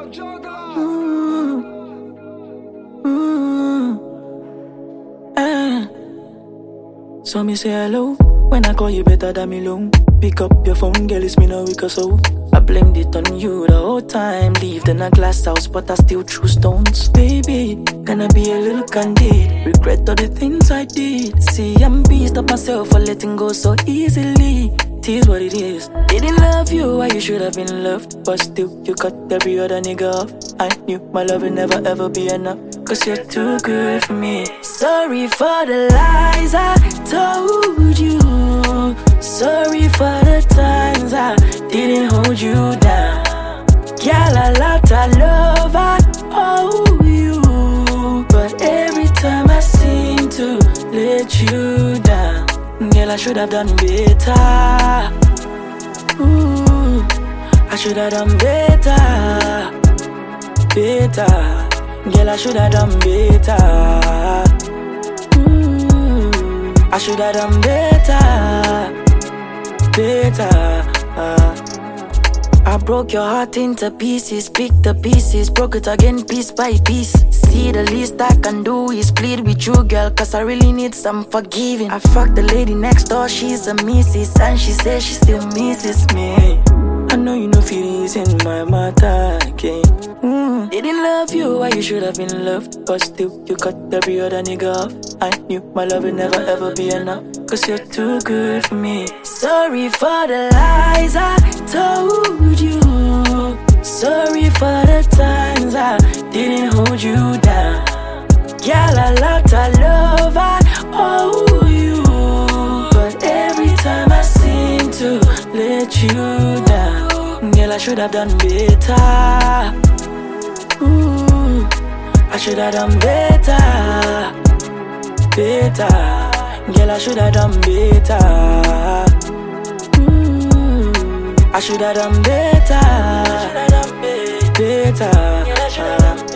So me say hello. When I call you better than me long. Pick up your phone, girl, it's me no weak or so. I blamed it on you the whole time. Lived in a glass house, but I still threw stones. Baby, gonna be a little candid. Regret all the things I did. See, I'm beast up myself for letting go so easily. Tis what it is. Didn't love you, why you should have been loved. But still, you cut every other nigga off. I knew my love would never ever be enough. Cause you're too good for me. Sorry for the lies I told you. Sorry for the times I didn't hold you down. Girl, a lot of love I owe you. But every time I seem to let you down. Girl, I should have done better. Ooh, I should have done better. Better. Girl, I should have done better. Ooh, I should have done better. Better. I broke your heart into pieces, picked the pieces, broke it again piece by piece. See, the least I can do is plead with you, girl, cause I really need some forgiving. I fucked the lady next door, she's a missus, and she says she still misses me. I know you know feelings in my matter, okay? Didn't love you, why you should have been loved. But still, you cut every other nigga off. I knew my love would never ever be enough. Cause you're too good for me. Sorry for the lies I told you. Sorry for the times I didn't hold you down. Girl, a lot of love I owe you. But every time I seem to let you down. Girl, I should have done better. Ooh, I should have done better. Better. Girl, I should have done better. Ooh, I should have done better. Better.